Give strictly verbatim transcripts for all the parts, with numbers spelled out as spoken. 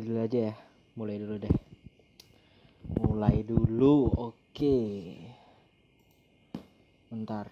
mulai dulu aja ya. Mulai dulu deh. Mulai dulu. Oke. Bentar.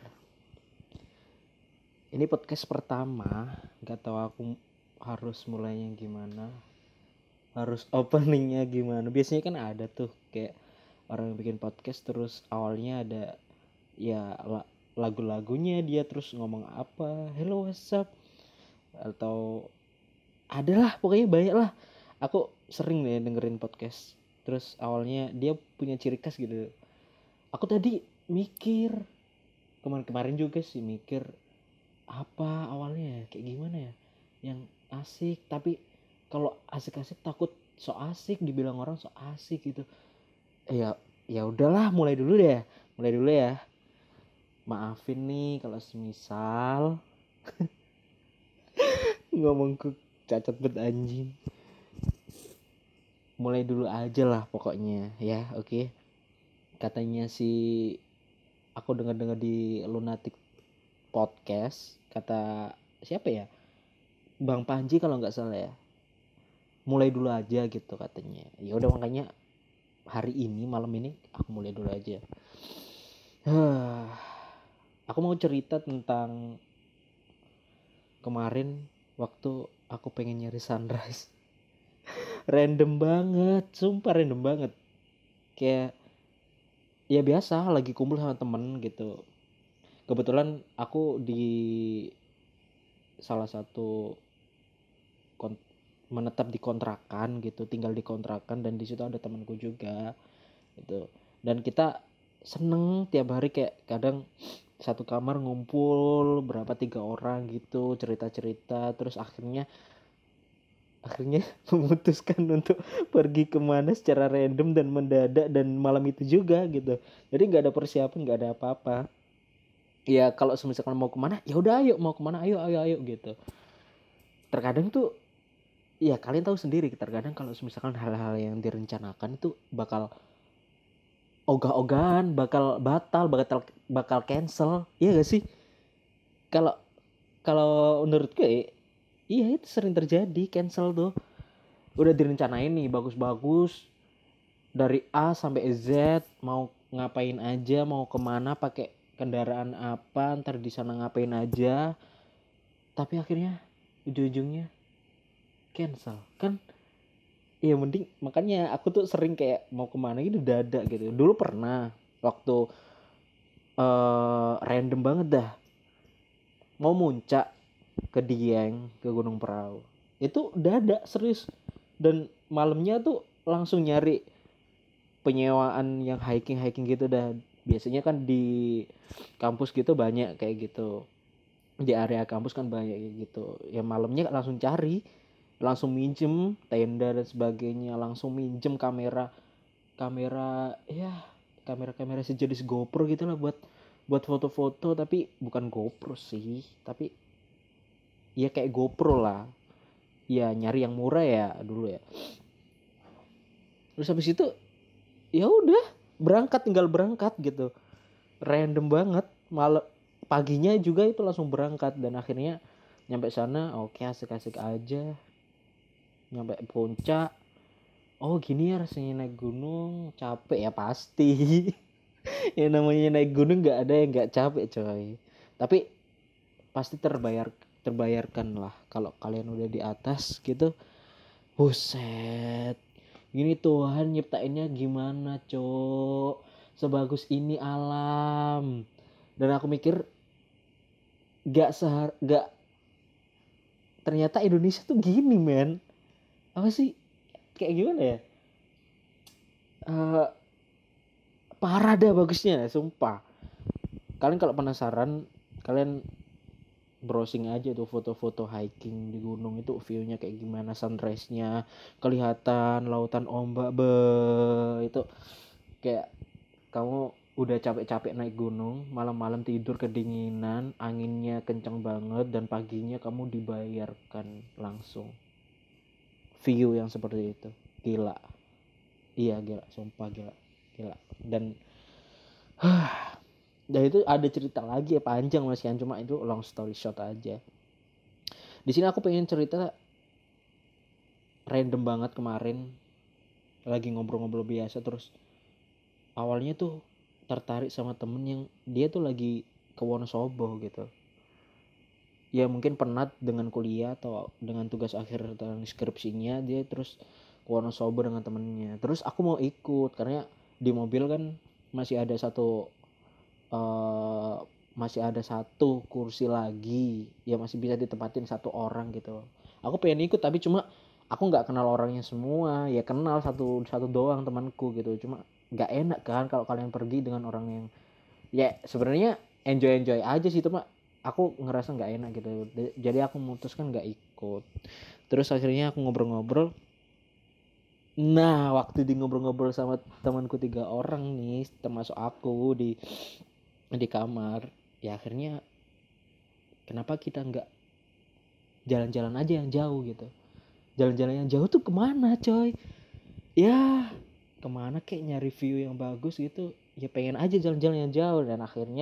Ini podcast pertama. Gak tahu aku harus mulainya gimana. Harus openingnya gimana. Biasanya kan ada tuh kayak orang yang bikin podcast terus awalnya ada ya lagu-lagunya dia terus ngomong apa. Hello what's up. Atau adalah pokoknya banyak lah. Aku sering deh dengerin podcast. Terus awalnya dia punya ciri khas gitu. Aku tadi mikir kemarin-kemarin juga sih mikir apa awalnya ya, kayak gimana ya yang asik, tapi kalau asik-asik takut so asik dibilang orang so asik gitu. Eh, ya ya udahlah mulai dulu deh. Mulai dulu ya. Maafin nih kalau semisal ngomongku cacat bet anjing. Mulai dulu aja lah pokoknya ya, oke. Okay? Katanya si aku dengar-dengar di Lunatic Podcast, kata siapa ya? Bang Panji kalau nggak salah ya. Mulai dulu aja gitu katanya. Ya udah makanya hari ini malam ini aku mulai dulu aja. Aku mau cerita tentang kemarin waktu aku pengen nyari sunrise. Random banget, sumpah random banget. Kayak ya biasa lagi kumpul sama temen gitu. Kebetulan aku di salah satu kon- menetap di kontrakan gitu, tinggal di kontrakan dan di situ ada temanku juga gitu. Dan kita seneng tiap hari kayak kadang satu kamar ngumpul berapa tiga orang gitu cerita-cerita terus akhirnya akhirnya memutuskan untuk pergi kemana secara random dan mendadak dan malam itu juga gitu. Jadi nggak ada persiapan, nggak ada apa-apa. Ya kalau misalkan mau kemana ya udah ayo, mau kemana ayo ayo ayo gitu. Terkadang tuh ya kalian tahu sendiri, terkadang kalau misalkan hal-hal yang direncanakan itu bakal ogah-ogahan, bakal batal, bakal bakal cancel. Iya gak sih? Kalau kalau menurut gue iya itu sering terjadi, cancel tuh. Udah direncanain nih bagus-bagus dari A sampai Z, mau ngapain aja, mau kemana, pakai kendaraan apa, ntar di sana ngapain aja. Tapi akhirnya ujung-ujungnya cancel kan. Iya mending makanya aku tuh sering kayak mau kemana gitu dadak gitu. Dulu pernah waktu uh, random banget dah mau muncak ke Dieng, ke Gunung Perahu. Itu dadak serius. Dan malamnya tuh langsung nyari penyewaan yang hiking-hiking gitu dah. Biasanya kan di kampus gitu banyak kayak gitu. Di area kampus kan banyak kayak gitu. Ya malamnya langsung cari, langsung minjem tenda dan sebagainya, langsung minjem kamera kamera ya kamera-kamera sejenis GoPro gitu lah buat buat foto-foto, tapi bukan GoPro sih, tapi ya kayak GoPro lah. Ya nyari yang murah ya dulu ya. Terus habis itu ya udah berangkat, tinggal berangkat gitu. Random banget. Malam paginya juga itu langsung berangkat dan akhirnya nyampe sana oke asik-asik aja. Nyampe puncak. Oh gini ya rasanya naik gunung, capek ya pasti. Ya namanya naik gunung nggak ada yang nggak capek coy. Tapi pasti terbayar terbayarkan lah kalau kalian udah di atas gitu. Buset. Gini Tuhan nyiptainnya gimana, Cok? Sebagus ini alam. Dan aku mikir gak sehar gak ternyata Indonesia tuh gini, men. Apa sih? Kayak gimana ya? Uh, parah dah bagusnya, sumpah. Kalian kalau penasaran, kalian browsing aja tuh foto-foto hiking di gunung itu view-nya kayak gimana, sunrise-nya kelihatan, lautan ombak be itu kayak kamu udah capek-capek naik gunung, malam-malam tidur kedinginan, anginnya kencang banget dan paginya kamu dibayarkan langsung view yang seperti itu. Gila. Iya gila, sumpah gila. Gila. Dan dan itu ada cerita lagi ya panjang Mas kan, cuma itu long story short aja. Di sini aku pengen cerita random banget kemarin lagi ngobrol-ngobrol biasa, terus awalnya tuh tertarik sama temen yang dia tuh lagi ke Wonosobo gitu. Ya mungkin penat dengan kuliah atau dengan tugas akhir dan skripsinya, dia terus ke Wonosobo dengan temennya. Terus aku mau ikut karena di mobil kan masih ada satu uh, masih ada satu kursi lagi ya, masih bisa ditempatin satu orang gitu. Aku pengen ikut tapi cuma aku nggak kenal orangnya semua, ya kenal satu satu doang temanku gitu. Cuma nggak enak kan kalau kalian pergi dengan orang yang ya sebenarnya enjoy enjoy aja sih, cuma aku ngerasa nggak enak gitu. Jadi aku memutuskan nggak ikut. Terus akhirnya aku ngobrol-ngobrol. Nah waktu di ngobrol-ngobrol sama temanku tiga orang nih termasuk aku di di kamar, ya akhirnya kenapa kita nggak jalan-jalan aja yang jauh gitu. Jalan-jalan yang jauh tuh kemana coy? Ya kemana kayak nyari view yang bagus gitu, ya pengen aja jalan-jalan yang jauh. Dan akhirnya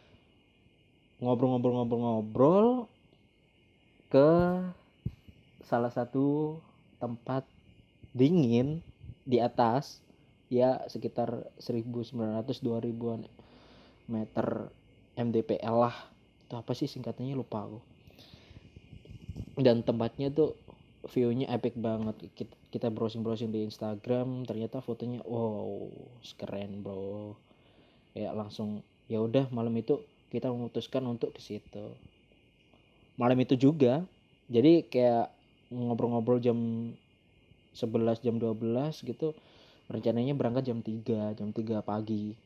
ngobrol-ngobrol-ngobrol-ngobrol ke salah satu tempat dingin di atas ya, sekitar seribu sembilan ratus dua ribuan meter M D P L lah, itu apa sih singkatannya lupa aku. Dan tempatnya tuh view-nya epic banget. Kita, kita browsing-browsing di Instagram, ternyata fotonya wow keren bro. Ya langsung ya udah malam itu kita memutuskan untuk ke situ. Malam itu juga jadi kayak ngobrol-ngobrol jam sebelas jam dua belas gitu, rencananya berangkat jam tiga jam tiga pagi.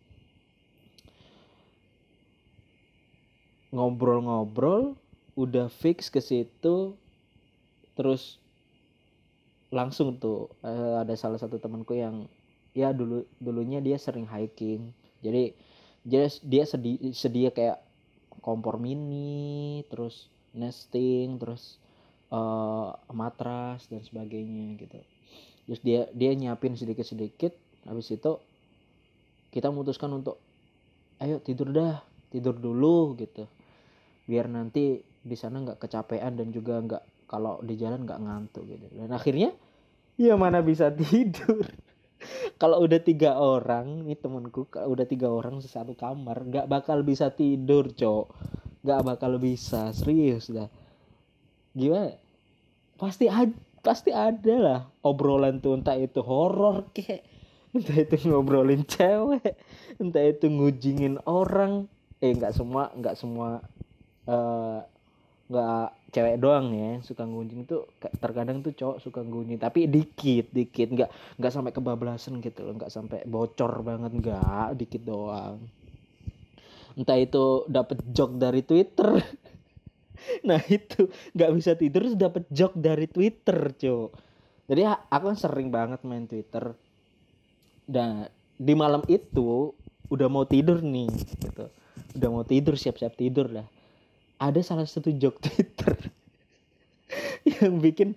Ngobrol-ngobrol udah fix ke situ, terus langsung tuh uh, ada salah satu temanku yang ya dulu dulunya dia sering hiking, jadi dia dia sedia, sedia kayak kompor mini, terus nesting, terus uh, matras dan sebagainya gitu. Terus dia dia nyiapin sedikit-sedikit. Habis itu kita memutuskan untuk ayo tidur dah, tidur dulu gitu. Biar nanti di sana nggak kecapean dan juga nggak kalau di jalan nggak ngantuk gitu. Dan akhirnya ya mana bisa tidur. Kalau udah tiga orang nih temanku, kalau udah tiga orang satu kamar nggak bakal bisa tidur cok, nggak bakal bisa, serius dah. Gimana? Pasti ada, pasti ada lah obrolan tuh, entah itu horor kek, entah itu ngobrolin cewek, entah itu ngujingin orang. Eh nggak semua, nggak semua uh, nggak cewek doang ya suka ngunjing tuh, terkadang tuh cowok suka ngunjing tapi dikit dikit, nggak nggak sampai kebablasan gitu loh, nggak sampai bocor banget, nggak, dikit doang. Entah itu dapet joke dari Twitter. Nah itu nggak bisa tidur terus dapet joke dari Twitter cowok. Jadi aku kan sering banget main Twitter. Dan di malam itu udah mau tidur nih gitu, udah mau tidur, siap-siap tidur lah, ada salah satu joke Twitter yang bikin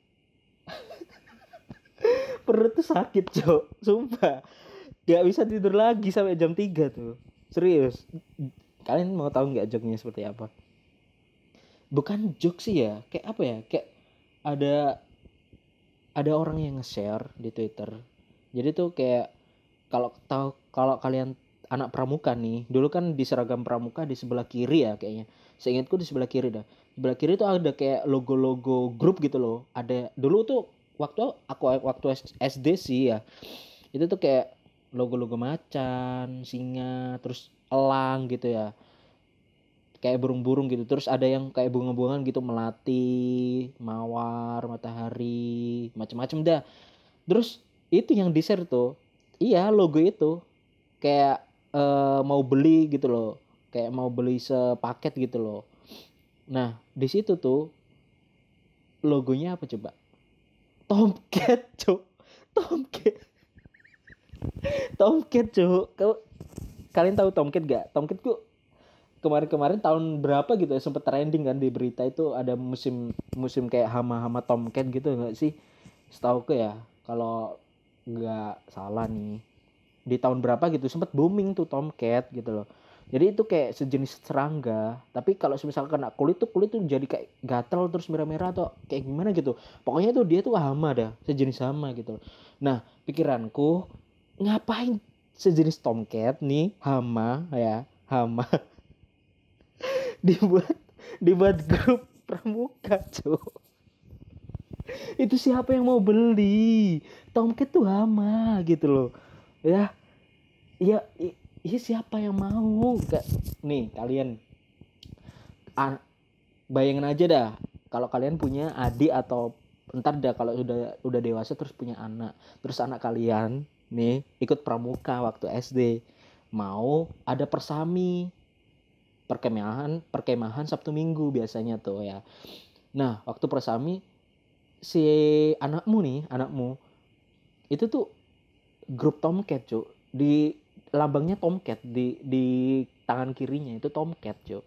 perut tuh sakit cok, sumpah gak bisa tidur lagi sampai jam tiga tuh, serius. Kalian mau tahu nggak joke-nya seperti apa? Bukan joke sih ya, kayak apa ya, kayak ada ada orang yang nge-share di Twitter. Jadi tuh kayak kalau tahu, kalau kalian anak pramuka nih, dulu kan di seragam pramuka di sebelah kiri ya kayaknya. Seingatku di sebelah kiri dah. Sebelah kiri tuh ada kayak logo-logo grup gitu loh. Ada dulu tuh waktu aku waktu S D sih ya. Itu tuh kayak logo-logo macan, singa, terus elang gitu ya. Kayak burung-burung gitu. Terus ada yang kayak bunga-bungaan gitu, melati, mawar, matahari, macam-macam dah. Terus itu yang di-share tuh. Iya, logo itu kayak uh, mau beli gitu loh, kayak mau beli sepaket gitu loh. Nah di situ tuh logonya apa coba? Tomcat cuk, Tomcat. Tomcat cuk. Kau kalian tahu Tomcat gak? Tomcat tuh kemarin-kemarin tahun berapa gitu ya sempet trending kan di berita, itu ada musim musim kayak hama-hama Tomcat gitu nggak sih? Setahu ke ya, kalau nggak salah nih di tahun berapa gitu sempet booming tuh Tomcat gitu loh. Jadi itu kayak sejenis serangga, tapi kalau misalkan kena kulit tuh kulit tuh jadi kayak gatel terus merah-merah atau kayak gimana gitu. Pokoknya tuh dia tuh hama dah, sejenis hama gitu. Nah, pikiranku ngapain sejenis tomcat nih hama ya, hama dibuat dibuat grup pramuka, cuy. Itu siapa yang mau beli? Tomcat tuh hama gitu loh. Ya, iya, iya siapa yang mau? Kayak nih kalian ah, bayangin aja dah kalau kalian punya adik atau ntar dah kalau udah udah dewasa terus punya anak, terus anak kalian nih ikut pramuka waktu S D, mau ada persami, perkemahan perkemahan Sabtu Minggu biasanya tuh ya. Nah waktu persami si anakmu nih anakmu itu tuh grup tomcat, cuk. Di lambangnya tomcat di di tangan kirinya itu tomcat, cuk.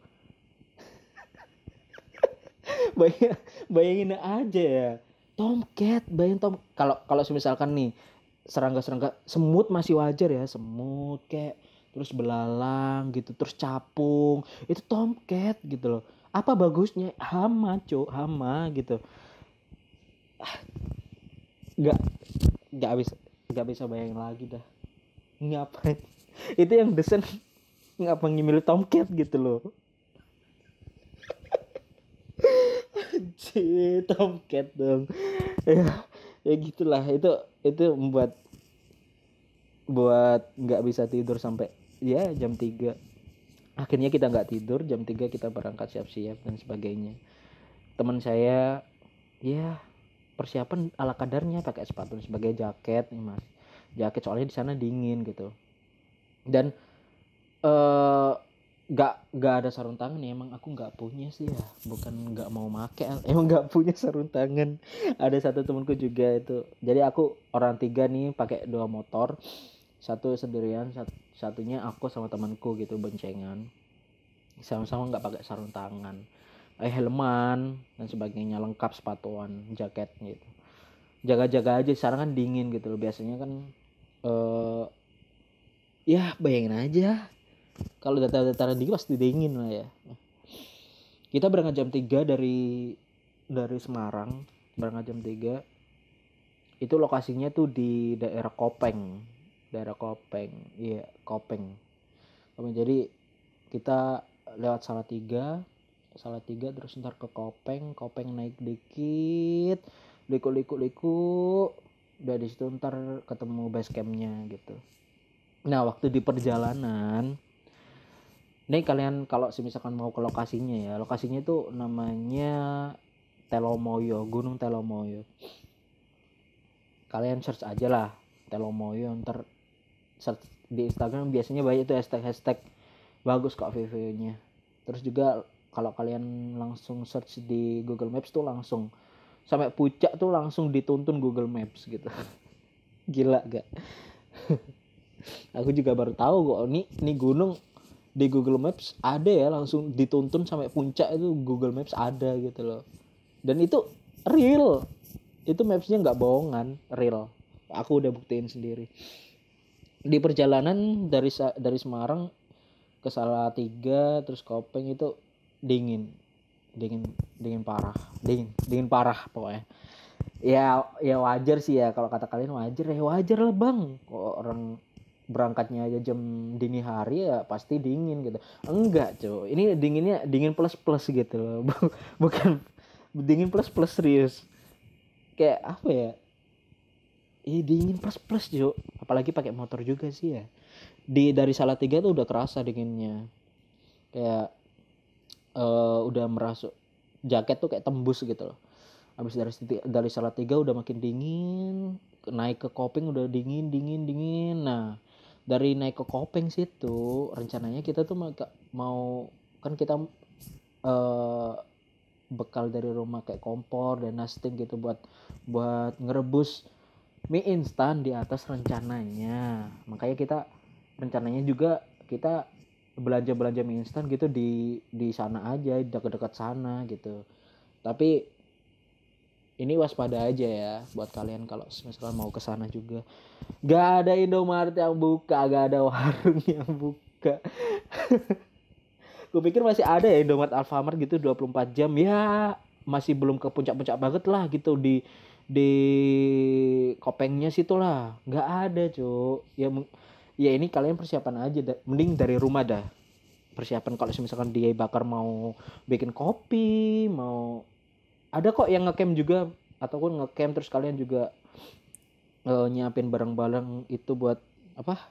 Bayang, bayangin aja ya. Tomcat, bayangin tom kalau kalau misalkan nih serangga-serangga semut masih wajar ya, semut kayak terus belalang gitu, terus capung, itu tomcat gitu loh. Apa bagusnya? Hama, cuk, hama gitu. Nggak nggak bisa nggak bisa bayangin lagi dah. Ngapain? Itu yang desain ngapa ngimil tomcat gitu loh. Cih, tomcat dong. Ya, ya gitulah. Itu itu membuat buat nggak bisa tidur sampai ya jam tiga. Akhirnya kita nggak tidur, jam tiga kita berangkat siap-siap dan sebagainya. Teman saya ya persiapan ala kadarnya, pakai sepatu sebagai jaket nih mas, jaket soalnya di sana dingin gitu. Dan eh nggak nggak ada sarung tangan ya, emang aku nggak punya sih ya, bukan nggak mau make, emang nggak punya sarung tangan. Ada satu temanku juga itu, jadi aku orang tiga nih pakai dua motor, satu sendirian, sat- satunya aku sama temanku gitu boncengan, sama-sama nggak pakai sarung tangan, eh helman dan sebagainya, lengkap sepatuan, jaket gitu. Jaga-jaga aja, sekarang kan dingin gitu loh, biasanya kan eh ya bayangin aja kalau dataran dingin pasti dingin lah ya. Kita berangkat jam tiga dari dari Semarang, berangkat jam tiga. Itu lokasinya tuh di daerah Kopeng. Daerah Kopeng. Iya, Kopeng. Kopeng. Jadi kita lewat Salatiga, Salatiga terus ntar ke Kopeng, Kopeng naik dikit, liku-liku-liku. Udah di situ ntar ketemu base campnya gitu. Nah, waktu di perjalanan ini kalian kalau misalkan mau ke lokasinya ya, lokasinya itu namanya Telomoyo, Gunung Telomoyo. Kalian search aja lah Telomoyo, ntar search di Instagram biasanya banyak itu hashtag-hashtag bagus kok view-nya. Terus juga kalau kalian langsung search di Google Maps tuh langsung sampai puncak tuh langsung dituntun Google Maps gitu. Gila gak? Aku juga baru tahu kok nih nih gunung di Google Maps ada ya, langsung dituntun sampai puncak itu Google Maps ada gitu loh. Dan itu real, itu mapsnya nggak bohongan, real. Aku udah buktiin sendiri. Di perjalanan dari dari Semarang ke Salatiga terus Kopeng itu dingin, dingin, dingin parah, dingin, dingin parah pokoknya. Ya, ya wajar sih ya kalau kata kalian wajar ya wajar lah bang. Kok orang berangkatnya aja jam dini hari ya pasti dingin gitu. Enggak cuy, ini dinginnya dingin plus plus gitu loh. Bukan dingin plus plus serius, kayak apa ya, eh dingin plus plus cuy, apalagi pakai motor juga sih ya. Di dari Salatiga tuh udah kerasa dinginnya, kayak uh, udah merasuk jaket tuh kayak tembus gitu loh. Habis dari dari Salatiga udah makin dingin, naik ke Kopeng udah dingin dingin dingin. Nah dari naik ke Kopeng situ rencananya kita tuh mau, mau kan kita uh, bekal dari rumah kayak kompor dan nasting gitu buat buat ngerebus mie instan di atas rencananya. Makanya kita rencananya juga kita belanja belanja mie instan gitu di di sana aja, dekat-dekat sana gitu. Tapi ini waspada aja ya buat kalian kalau misalkan mau ke sana juga. Gak ada Indomaret yang buka, gak ada warung yang buka. Gue pikir masih ada ya Indomaret Alfamart gitu dua puluh empat jam ya, masih belum ke puncak-puncak banget lah gitu di di Kopengnya situ lah. Nggak ada, Cuk. Ya ya ini kalian persiapan aja dah. Mending dari rumah dah. Persiapan kalau misalkan dia bakar mau bikin kopi, mau ada kok yang ngecamp juga ataupun ngecamp terus kalian juga uh, nyiapin barang-barang itu buat apa?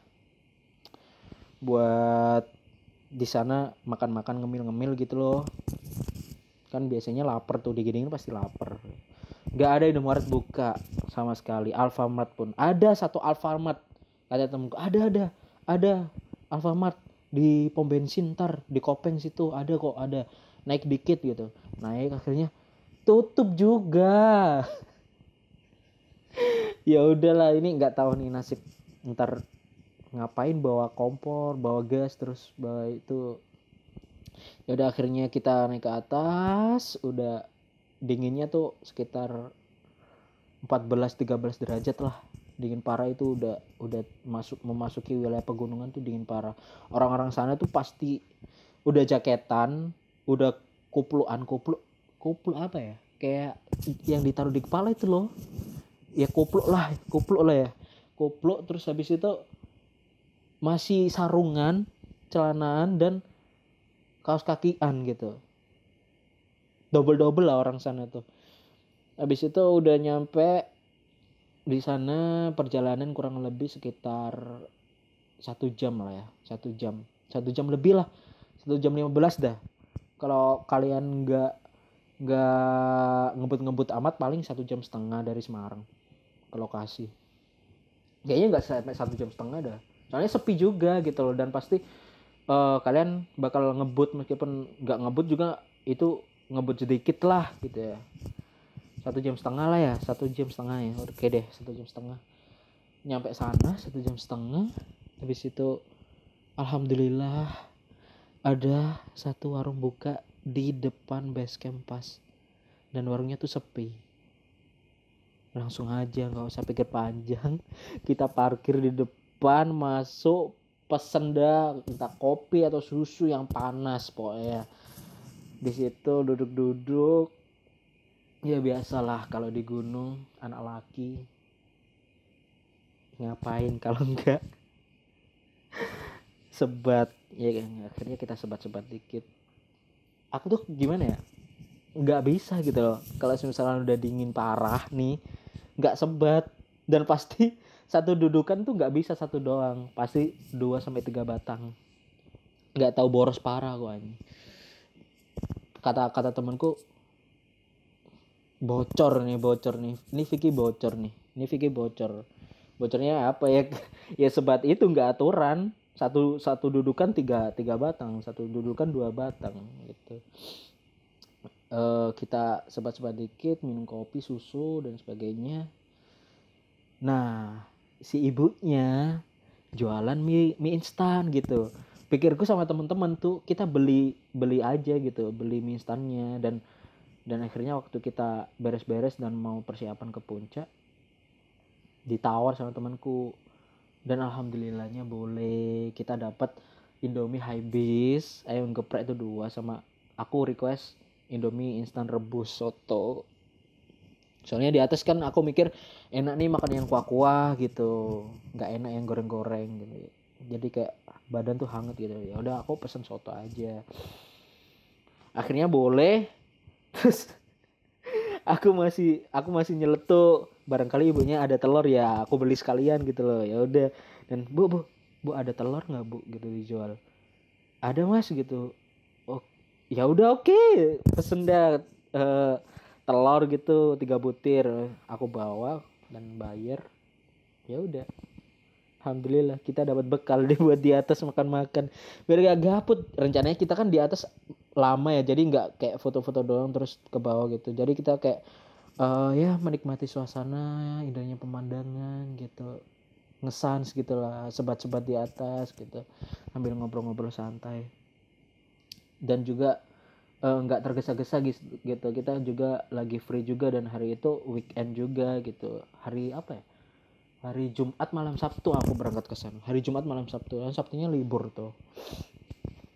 Buat di sana makan-makan ngemil-ngemil gitu loh. Kan biasanya lapar tuh, diginiin pasti lapar. Nggak ada Indomaret buka sama sekali. Alfamart pun ada satu Alfamart, kata temenku, ada ada ada Alfamart di pom bensin ntar di Kopeng situ ada kok, ada. Naik dikit gitu, naik akhirnya tutup juga. Ya udahlah, ini nggak tahu nih nasib ntar ngapain bawa kompor, bawa gas, terus bawa itu. Ya udah akhirnya kita naik ke atas, udah dinginnya tuh sekitar empat belas tiga belas derajat lah. Dingin parah itu, udah udah masuk memasuki wilayah pegunungan tuh dingin parah. Orang-orang sana tuh pasti udah jaketan, udah kupluan, kupluk kupluk apa ya? Kayak yang ditaruh di kepala itu loh. Ya kupluk lah, kupluk lah ya. Kupluk terus habis itu masih sarungan, celanaan dan kaos kakian gitu. Double-double lah orang sana tuh. Habis itu udah nyampe di sana, perjalanan kurang lebih sekitar satu jam lah ya, satu jam, satu jam lebih lah, satu jam lima belas dah. Kalau kalian nggak nggak ngebut-ngebut amat, paling satu jam setengah dari Semarang ke lokasi. Kayaknya nggak sampai satu jam setengah dah. Soalnya sepi juga gitu loh, dan pasti uh, kalian bakal ngebut meskipun nggak ngebut juga itu ngebut sedikit lah gitu ya. Satu jam setengah lah ya, satu jam setengah ya, oke deh, satu jam setengah nyampe sana, satu jam setengah. Habis itu alhamdulillah ada satu warung buka di depan base camp pas, dan warungnya tuh sepi. Langsung aja, nggak usah pikir panjang, kita parkir di depan, masuk, pesen dah entah kopi atau susu yang panas pokoknya. Di situ duduk-duduk. Ya biasalah kalau di gunung anak laki ngapain kalau enggak sebat ya kan. Akhirnya kita sebat-sebat dikit. Aku tuh gimana ya, nggak bisa gitu loh kalau misalnya udah dingin parah nih nggak sebat. Dan pasti satu dudukan tuh nggak bisa satu doang, pasti dua sampai tiga batang. Nggak tahu boros parah gua ini. Kata-kata temanku, bocor nih bocor nih ini Vicky bocor nih ini Vicky bocor bocornya apa ya? Ya sebat itu nggak aturan, satu satu dudukan tiga tiga batang, satu dudukan dua batang gitu. Uh, kita sebat-sebat dikit, minum kopi, susu dan sebagainya. Nah si ibunya jualan mie mie instan gitu. Pikirku sama teman-teman tuh kita beli beli aja gitu, beli mie instannya. dan Dan akhirnya waktu kita beres-beres dan mau persiapan ke puncak, ditawar sama temanku. Dan alhamdulillahnya boleh. Kita dapat Indomie Hybeast, ayam geprek itu dua, sama aku request Indomie instan rebus soto. Soalnya di atas kan aku mikir enak nih makan yang kuah-kuah gitu, nggak enak yang goreng-goreng gitu. Jadi kayak badan tuh hangat gitu. Ya udah aku pesen soto aja. Akhirnya boleh. Terus aku masih aku masih nyeletuk, barangkali ibunya ada telur ya aku beli sekalian gitu loh. Ya udah, dan bu bu bu ada telur nggak bu gitu dijual. Ada mas gitu. Oh ya udah oke okay. Pesen dah uh, telur gitu tiga butir, aku bawa dan bayar. Ya udah, alhamdulillah kita dapat bekal deh buat di atas makan-makan biar gak gabut. Rencananya kita kan di atas lama ya, jadi nggak kayak foto-foto doang terus ke bawah gitu. Jadi kita kayak uh, ya menikmati suasana, indahnya pemandangan gitu, ngesans gitulah, sebat-sebat di atas gitu sambil ngobrol-ngobrol santai. Dan juga nggak uh, tergesa-gesa gitu. Kita juga lagi free juga, dan hari itu weekend juga gitu. Hari apa ya, hari Jumat malam Sabtu aku berangkat ke sana. Hari Jumat malam Sabtu, dan Sabtunya libur tuh.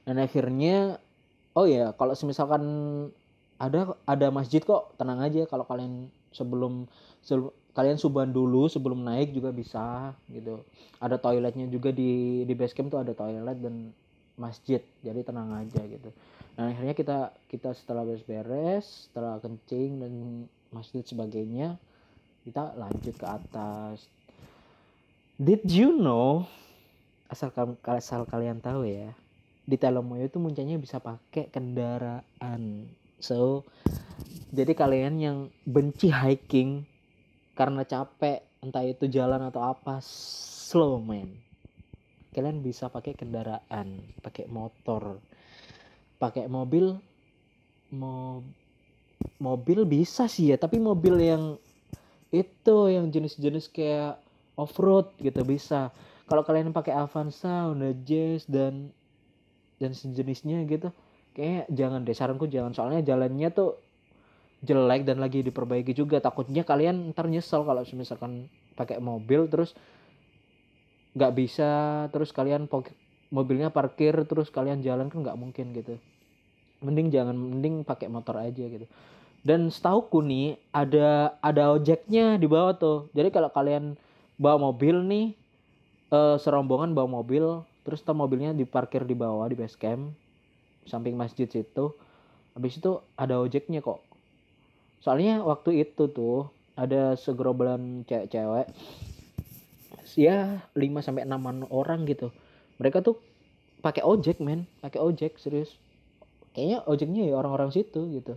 Dan akhirnya oh ya kalau misalkan ada ada masjid kok, tenang aja kalau kalian sebelum, sebelum kalian suban dulu sebelum naik juga bisa gitu. Ada toiletnya juga di di base camp tuh, ada toilet dan masjid, jadi tenang aja gitu. Nah akhirnya kita kita setelah beres-beres, setelah kencing dan masjid sebagainya, kita lanjut ke atas. Did you know, asal asal kalian tahu ya, di Telomoyo itu muncanya bisa pakai kendaraan. So jadi kalian yang benci hiking karena capek, entah itu jalan atau apa, slow man, kalian bisa pakai kendaraan, pakai motor, pakai mobil. Mo mobil bisa sih ya, tapi mobil yang itu yang jenis-jenis kayak off road gitu bisa. Kalau kalian pakai Avanza, Honda Jazz dan dan sejenisnya gitu, kayak jangan deh, saranku jangan, soalnya jalannya tuh jelek dan lagi diperbaiki juga. Takutnya kalian ntar nyesel kalau misalkan pakai mobil terus nggak bisa, terus kalian mobilnya parkir terus kalian jalan, kan nggak mungkin gitu. Mending jangan, mending pakai motor aja gitu. Dan setauku nih ada ada ojeknya di bawah tuh. Jadi kalau kalian bawa mobil nih, eh, serombongan bawa mobil, terus tuh mobilnya diparkir di bawah di base camp samping masjid situ. Habis itu ada ojeknya kok. Soalnya waktu itu tuh ada segerombolan cewek-cewek, ya lima sampai enam orang gitu. Mereka tuh pakai ojek, men, pakai ojek serius. Kayaknya ojeknya ya orang-orang situ gitu.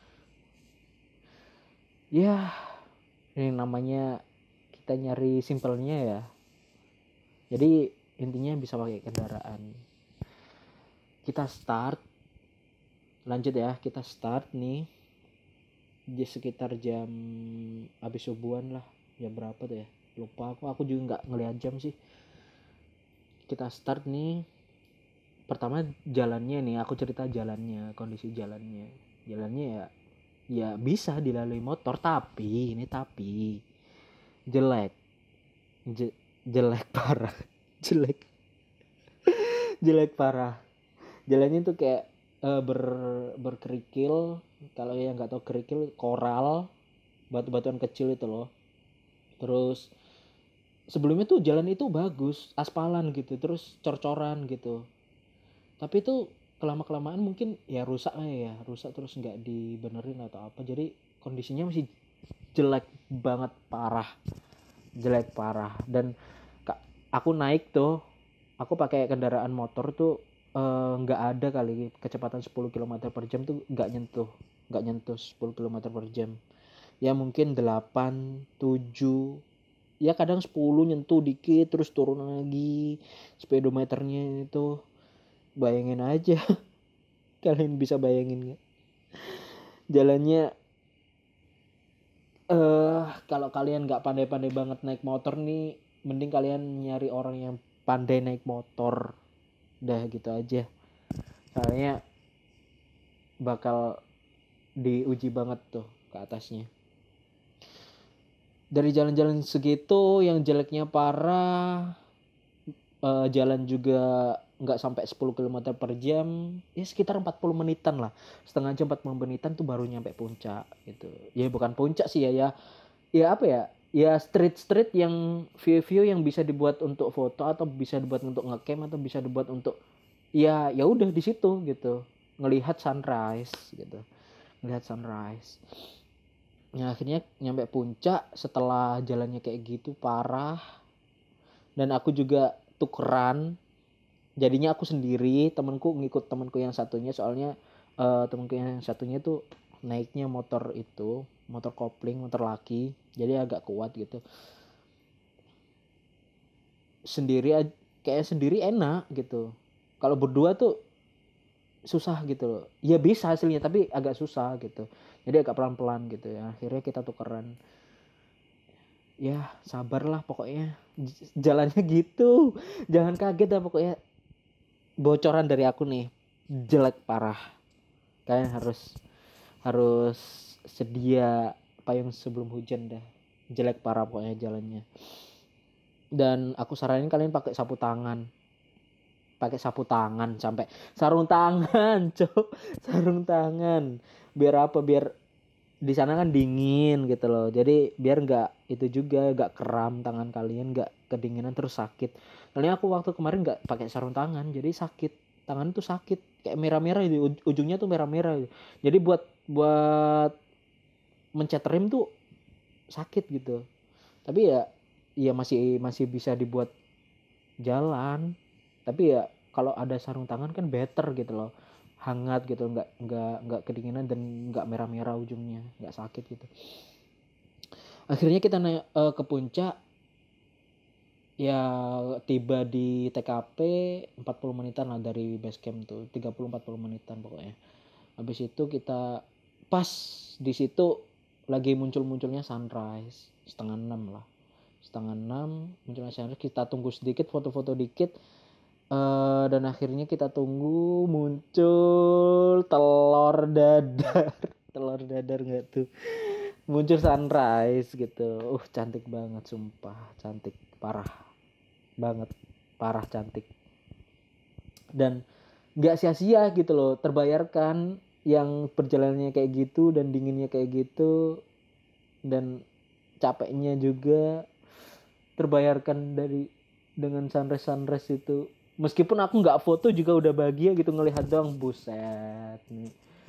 Ya, ini namanya kita nyari simpelnya ya. Jadi intinya bisa pakai kendaraan. Kita start, lanjut ya, kita start nih di sekitar jam habis subuhan lah, jam berapa tuh ya, lupa aku aku juga nggak ngeliat jam sih. Kita start nih, pertama jalannya nih, aku cerita jalannya, kondisi jalannya jalannya ya ya bisa dilalui motor, tapi ini tapi jelek. Je- jelek parah. jelek jelek parah. Jalannya tuh kayak uh, ber berkerikil. Kalau yang nggak tahu kerikil, koral, batu-batuan kecil itu loh. Terus sebelumnya tuh jalan itu bagus, aspalan gitu, terus cor-coran gitu. Tapi itu kelama kelamaan mungkin ya rusak ya, rusak terus nggak dibenerin atau apa. Jadi kondisinya masih jelek banget, parah, jelek parah. Dan aku naik tuh, aku pakai kendaraan motor tuh nggak uh, ada kali kecepatan sepuluh kilometer per jam tuh, nggak nyentuh nggak nyentuh sepuluh kilometer per jam. Ya mungkin delapan, tujuh, ya kadang sepuluh nyentuh dikit terus turun lagi speedometernya itu. Bayangin aja. Kalian bisa bayangin gak jalannya? eh uh, kalau kalian nggak pandai-pandai banget naik motor nih, mending kalian nyari orang yang pandai naik motor, udah gitu aja. Soalnya bakal diuji banget tuh ke atasnya. Dari jalan-jalan segitu yang jeleknya parah, uh, jalan juga nggak sampai sepuluh kilometer per jam, ya sekitar empat puluh menitan lah, setengah jam empat puluh menitan tuh baru nyampe puncak gitu. Ya bukan puncak sih ya, ya ya apa ya, ya street-street yang view-view yang bisa dibuat untuk foto atau bisa dibuat untuk ngecamp atau bisa dibuat untuk ya ya udah di situ gitu, ngelihat sunrise gitu, ngelihat sunrise. Ya akhirnya nyampe puncak setelah jalannya kayak gitu parah. Dan aku juga tukeran, jadinya aku sendiri, temanku ngikut temanku yang satunya, soalnya uh, temanku yang satunya tuh naiknya motor itu, motor kopling, motor laki, jadi agak kuat gitu. Sendiri kayak sendiri enak gitu, kalau berdua tuh susah gitu loh. Ya bisa hasilnya tapi agak susah gitu, jadi agak pelan-pelan gitu ya. Akhirnya kita tukeran. Ya sabarlah pokoknya, jalannya gitu, jangan kaget dah pokoknya. Bocoran dari aku nih, jelek parah. Kalian harus harus sedia payung sebelum hujan dah, jelek parah pokoknya jalannya. Dan aku saranin kalian pakai sapu tangan, pakai sapu tangan sampai sarung tangan, cok. Sarung tangan. Biar apa? Biar di sana kan dingin gitu loh. Jadi biar nggak itu juga nggak kram tangan kalian, nggak kedinginan terus sakit. Soalnya aku waktu kemarin nggak pakai sarung tangan, jadi sakit. Tangan tuh sakit, kayak merah-merah itu, ujungnya tuh merah-merah gitu. Jadi buat buat mencet rem tuh sakit gitu. Tapi ya ya masih masih bisa dibuat jalan. Tapi ya kalau ada sarung tangan kan better gitu loh, hangat gitu, nggak nggak nggak kedinginan dan nggak merah-merah ujungnya, nggak sakit gitu. Akhirnya kita naik uh, ke puncak, ya tiba di T K P empat puluh menitan lah dari base camp tuh, tiga puluh sampai empat puluh menitan pokoknya. Habis itu kita pas di situ lagi muncul-munculnya sunrise, setengah enam lah, setengah enam munculnya sunrise. Kita tunggu sedikit, foto-foto dikit. Uh, dan akhirnya kita tunggu muncul telur dadar. Telur dadar nggak tuh, muncul sunrise gitu. Uh cantik banget, sumpah cantik parah banget, parah cantik. Dan nggak sia-sia gitu loh, terbayarkan yang perjalanannya kayak gitu dan dinginnya kayak gitu dan capeknya juga terbayarkan dari dengan sunrise sunrise itu. Meskipun aku nggak foto juga udah bahagia gitu ngelihat doang. Buset nih,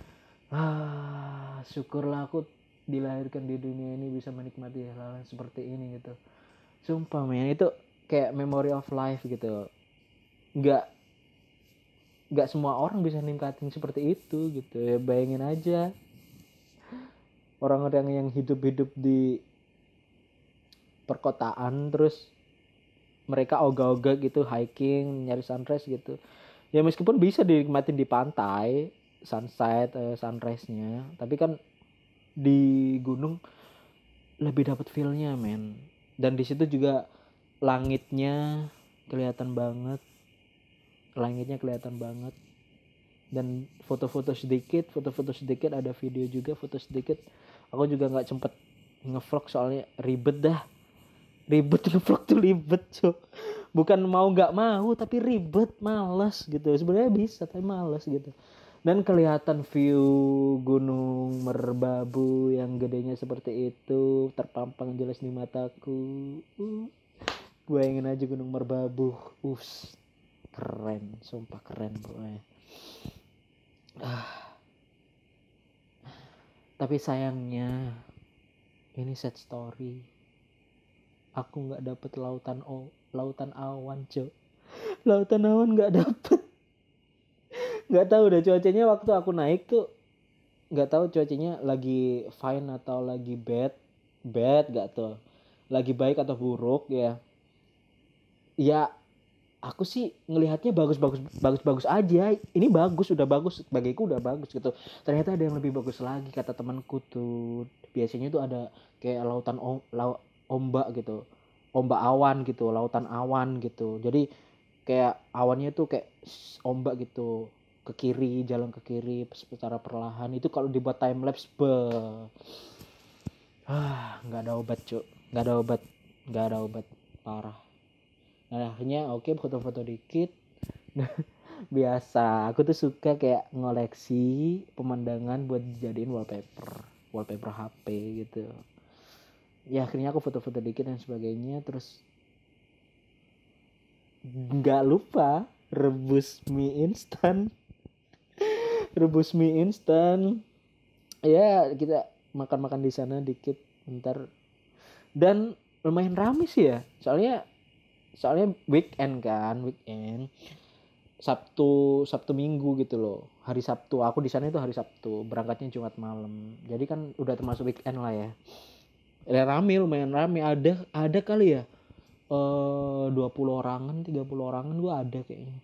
ah syukurlah aku dilahirkan di dunia ini bisa menikmati hal-hal seperti ini gitu. Sumpah men, itu kayak memory of life gitu. Nggak nggak semua orang bisa nikmatin seperti itu gitu ya. Bayangin aja orang-orang yang hidup-hidup di perkotaan terus mereka ogah-ogah gitu hiking nyari sunrise gitu. Ya meskipun bisa dinikmatin di pantai sunset, eh, sunrise-nya, tapi kan di gunung lebih dapat feel-nya men. Dan di situ juga langitnya kelihatan banget. Langitnya kelihatan banget. Dan foto-foto sedikit, foto-foto sedikit, ada video juga, foto sedikit. Aku juga nggak sempet ngevlog soalnya ribet dah. Ribet ngevlog tuh ribet cok. Bukan mau nggak mau tapi ribet, malas gitu. Sebenarnya bisa tapi malas gitu. Dan kelihatan view Gunung Merbabu yang gedenya seperti itu terpampang jelas di mataku. Uh, bayangin aja Gunung Merbabu. Us, keren, sumpah keren pokoknya. Ah. Tapi sayangnya ini sad story. Aku nggak dapet lautan o, lautan awan cok. Lautan awan nggak dapet. Nggak tahu udah cuacanya waktu aku naik tuh, nggak tahu cuacanya lagi fine atau lagi bad, bad nggak tuh, lagi baik atau buruk ya. Ya aku sih ngelihatnya bagus-bagus bagus-bagus aja. Ini bagus, udah bagus bagiku, udah bagus gitu. Ternyata ada yang lebih bagus lagi kata temanku tuh. Biasanya tuh ada kayak lautan om, lau, ombak gitu, ombak awan gitu, lautan awan gitu. Jadi kayak awannya tuh kayak ombak gitu, ke kiri, jalan ke kiri secara perlahan. Itu kalau dibuat time lapse be ah nggak ada obat cuk, nggak ada obat, nggak ada obat, parah. Nah akhirnya oke okay, foto-foto dikit. Biasa aku tuh suka kayak ngoleksi pemandangan buat dijadiin wallpaper, wallpaper H P gitu. Ya akhirnya aku foto-foto dikit dan sebagainya. Terus nggak lupa rebus mie instan. Rebus mie instan. Ya kita makan-makan di sana dikit bentar. Dan lumayan rame sih ya. Soalnya soalnya weekend kan, weekend. Sabtu Sabtu Minggu gitu loh. Hari Sabtu aku di sana itu hari Sabtu, berangkatnya Jumat malam. Jadi kan udah termasuk weekend lah ya. Ya rame, lumayan rame. Ada ada kali ya eh dua puluh orangan, tiga puluh orangan gua ada kayaknya.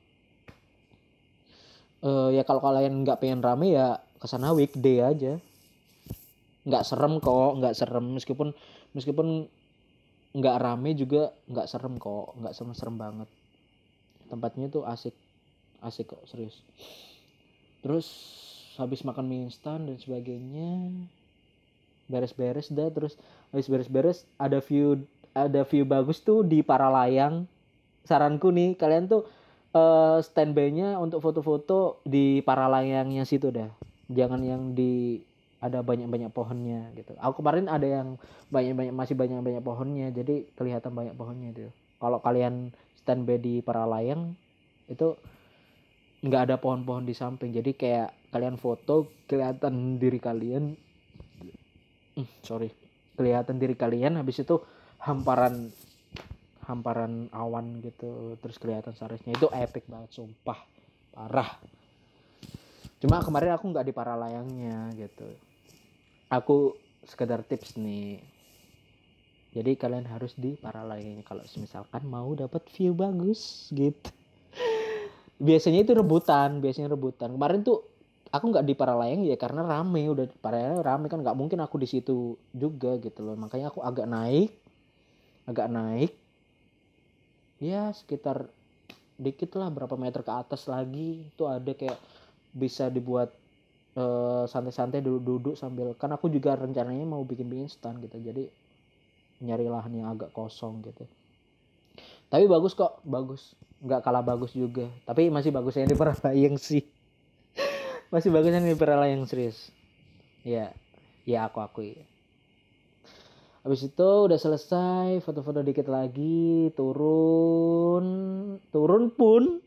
Eh ya kalau kalian nggak pengen rame ya kesana weekday aja. Nggak serem kok, nggak serem meskipun meskipun nggak rame juga nggak serem kok, nggak serem-serem banget. Tempatnya tuh asik, asik kok serius. Terus habis makan mie instan dan sebagainya, beres-beres dah. Terus habis beres-beres ada view ada view bagus tuh di Paralayang. Saranku nih kalian tuh eh standby-nya untuk foto-foto di paralayangnya situ dah. Jangan yang di ada banyak-banyak pohonnya gitu. Aku kemarin ada yang banyak-banyak masih banyak-banyak pohonnya, jadi kelihatan banyak pohonnya itu. Kalau kalian standby di paralayang itu nggak ada pohon-pohon di samping, jadi kayak kalian foto kelihatan diri kalian, hmm, sorry, kelihatan diri kalian, habis itu hamparan hamparan awan gitu, terus kelihatan sarisnya. Itu epic banget, sumpah parah. Cuma kemarin aku nggak di paralayangnya gitu, aku sekedar tips nih. Jadi kalian harus di paralayangnya kalau misalkan mau dapat view bagus gitu. Biasanya itu rebutan, biasanya rebutan. Kemarin tuh aku nggak di paralayang ya karena rame, udah paralayang rame kan, nggak mungkin aku di situ juga gitu loh. Makanya aku agak naik, agak naik, ya sekitar dikit lah, berapa meter ke atas lagi itu ada kayak bisa dibuat uh, santai-santai duduk-duduk sambil, kan aku juga rencananya mau bikin mie instan gitu, jadi nyari lahan yang agak kosong gitu. Tapi bagus kok, bagus, nggak kalah bagus juga, tapi masih bagusnya di paralayang sih. Masih bagusnya di paralayang serius. Ya, ya aku akui. Habis itu udah selesai, foto-foto dikit lagi, turun, turun pun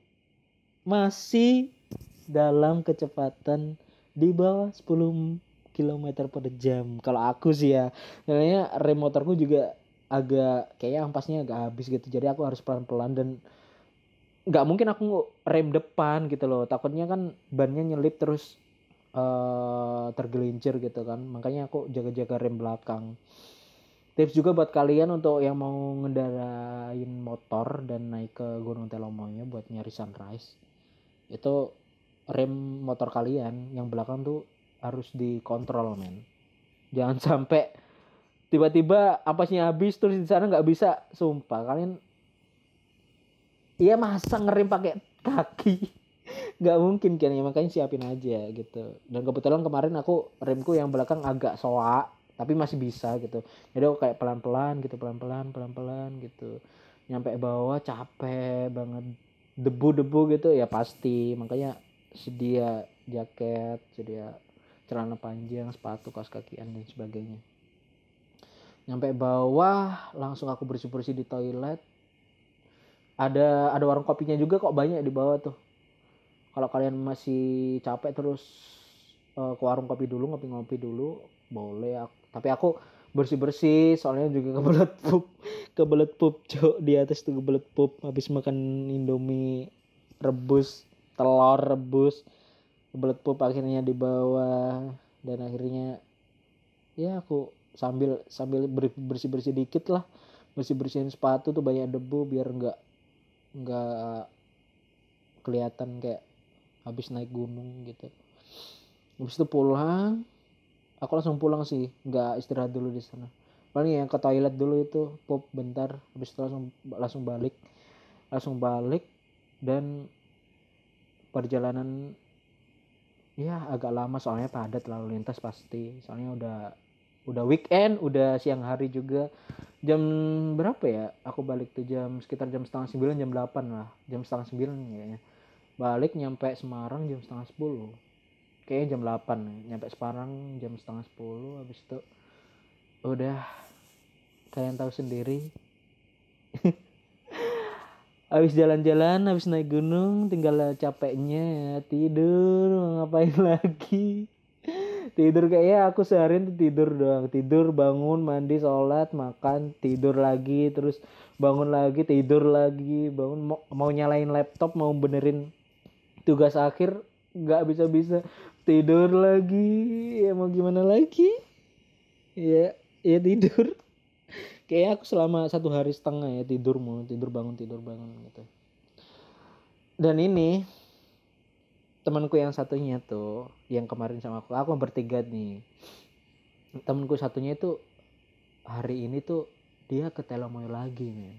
masih dalam kecepatan di bawah sepuluh kilometer per jam. Kalau aku sih ya, soalnya rem motorku juga agak kayaknya ampasnya agak habis gitu. Jadi aku harus pelan-pelan dan nggak mungkin aku rem depan gitu loh. Takutnya kan bannya nyelip terus uh, tergelincir gitu kan. Makanya aku jaga-jaga rem belakang. Tips juga buat kalian untuk yang mau ngendarain motor dan naik ke Gunung Telomoyo buat nyari sunrise. Itu rem motor kalian yang belakang tuh harus dikontrol, men. Jangan sampai tiba-tiba ampasnya habis terus di sana nggak bisa, sumpah kalian. Iya, masa ngerem pakai kaki? Nggak mungkin kan ya, makanya siapin aja gitu. Dan kebetulan kemarin aku remku yang belakang agak soak, tapi masih bisa gitu. Jadi aku kayak pelan-pelan gitu, pelan-pelan, pelan-pelan gitu. Nyampe bawah capek banget, debu-debu gitu ya pasti. Makanya sedia jaket, sedia celana panjang, sepatu, kaos kakian dan sebagainya. Nyampe bawah langsung aku bersih-bersih di toilet. Ada ada warung kopinya juga kok, banyak di bawah tuh. Kalau kalian masih capek terus uh, ke warung kopi dulu, ngopi-ngopi dulu, boleh. Aku, tapi aku bersih-bersih soalnya juga kebelet pup. Kebelet pup, cok. Di atas tuh kebelet pup habis makan Indomie rebus, telur rebus. Kebelet pup akhirnya di bawah, dan akhirnya ya aku sambil sambil bersih-bersih dikit lah. Bersih-bersihin sepatu tuh banyak debu biar enggak enggak kelihatan kayak habis naik gunung gitu. Habis itu pulang, aku langsung pulang sih, nggak istirahat dulu di sana. Paling yang ke toilet dulu itu, pop bentar, habis itu langsung langsung balik, langsung balik dan perjalanan ya agak lama soalnya padat lalu lintas pasti. Soalnya udah udah weekend, udah siang hari juga. Jam berapa ya? Aku balik tuh jam sekitar jam setengah sembilan, jam delapan lah, jam setengah sembilan kayaknya. Balik nyampe Semarang jam setengah sepuluh. Kayaknya jam delapan nih. Nyampe Semarang jam setengah sepuluh. Habis itu udah, kalian tahu sendiri. Habis jalan-jalan, habis naik gunung, tinggal capeknya ya tidur, mau ngapain lagi. Tidur kayaknya aku seharian tuh tidur doang. Tidur, bangun, mandi, sholat, makan, tidur lagi, terus bangun lagi, tidur lagi, bangun mau, mau nyalain laptop, mau benerin tugas akhir, nggak bisa-bisa, tidur lagi. Ya mau gimana lagi, ya ya tidur. Kayaknya aku selama satu hari setengah ya tidur, mau tidur bangun tidur bangun gitu. Dan ini temanku yang satunya tuh, yang kemarin sama aku aku bertiga nih, temanku satunya itu hari ini tuh dia ke Telomoyo lagi, men,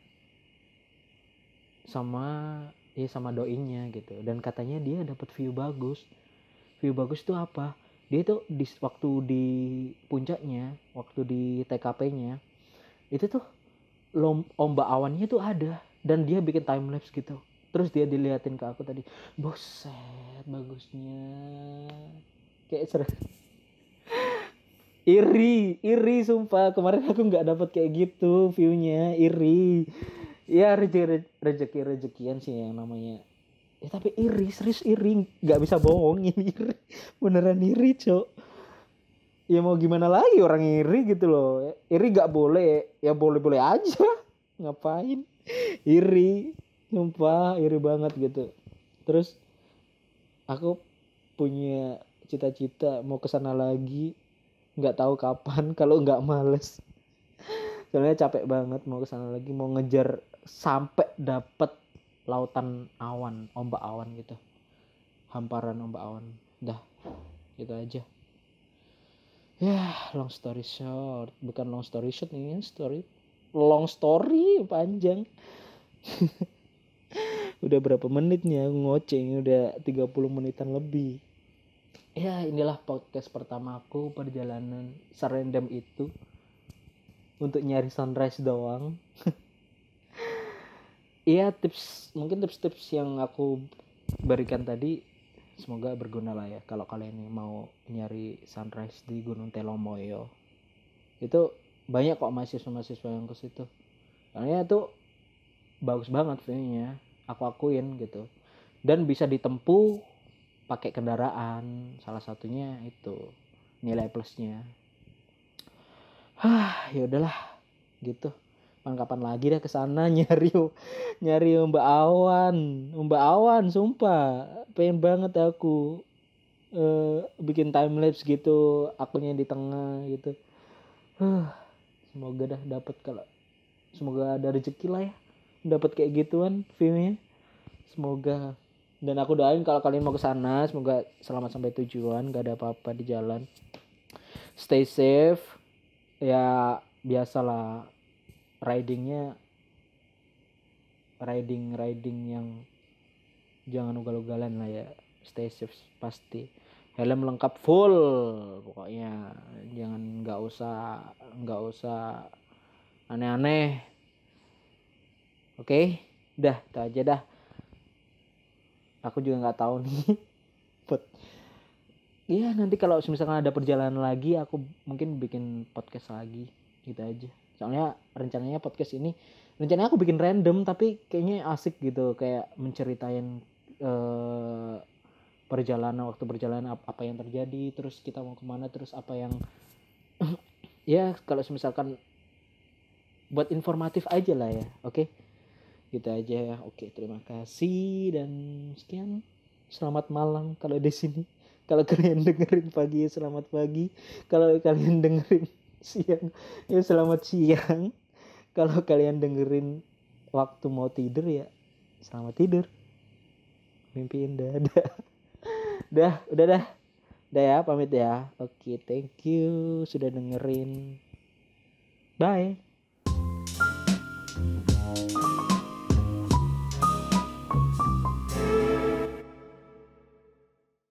sama ya sama doinya gitu. Dan katanya dia dapat view bagus. View bagus itu apa? Dia tuh di waktu di puncaknya, waktu di T K P-nya itu tuh lom, ombak awannya tuh ada, dan dia bikin time lapse gitu. Terus dia diliatin ke aku tadi, buset bagusnya, kayak ser iri iri sumpah, kemarin aku nggak dapat kayak gitu viewnya, iri. Ya rezeki rezeki rezekian sih yang namanya. Ya tapi iri, serius iri, nggak bisa bohongin, iri, beneran iri cok. Ya mau gimana lagi, orang iri gitu loh. Iri nggak boleh, ya boleh boleh aja. Ngapain? Iri, sumpah iri banget gitu. Terus aku punya cita-cita mau kesana lagi, nggak tahu kapan, kalau nggak males. Soalnya capek banget mau kesana lagi, mau ngejar sampai dapet lautan awan, ombak awan gitu, hamparan ombak awan. Dah, gitu aja. Ya, long story short, bukan long story short nih, story long story panjang. Udah berapa menit nih aku ngoceng, udah tiga puluh menitan lebih. Ya, inilah podcast pertama aku, perjalanan serandom itu untuk nyari sunrise doang. Iya, tips, mungkin tips-tips yang aku berikan tadi semoga berguna lah ya kalau kalian nih mau nyari sunrise di Gunung Telomoyo. Itu banyak kok mahasiswa-mahasiswa yang ke situ. Soalnya itu bagus banget view-nya, aku akuin gitu. Dan bisa ditempuh pakai kendaraan, salah satunya itu nilai plusnya. Hah, ya udahlah gitu. Kapan-kapan lagi dah kesana nyari nyari Mbak Awan, Mbak Awan, sumpah pengen banget aku uh, bikin time lapse gitu, akunya di tengah gitu. Huh, semoga dah dapat, kalau semoga ada rezeki lah ya, dapat kayak gituan viewnya. Semoga, dan aku doain kalau kalian mau kesana semoga selamat sampai tujuan, gak ada apa-apa di jalan. Stay safe ya, biasalah ridingnya riding riding yang jangan ugal-ugalan lah ya, stay safe pasti, helm lengkap full pokoknya, jangan nggak usah nggak usah aneh-aneh. Oke, dah itu aja dah, aku juga nggak tahu nih. But iya, nanti kalau misalkan ada perjalanan lagi aku mungkin bikin podcast lagi gitu aja. Soalnya rencananya podcast ini, rencananya aku bikin random tapi kayaknya asik gitu, kayak menceritain eh, perjalanan, waktu perjalanan apa yang terjadi, terus kita mau kemana, terus apa yang ya kalau misalkan buat informatif aja lah ya. Oke, gitu aja ya. Oke, terima kasih dan sekian. Selamat malam kalau di sini. Kalau kalian dengerin pagi ya selamat pagi. Kalau kalian dengerin siang ya selamat siang. Kalau kalian dengerin waktu mau tidur ya selamat tidur. Mimpi indah. Dah, dah, udah dah. Dah ya, pamit ya. Oke, thank you sudah dengerin. Bye.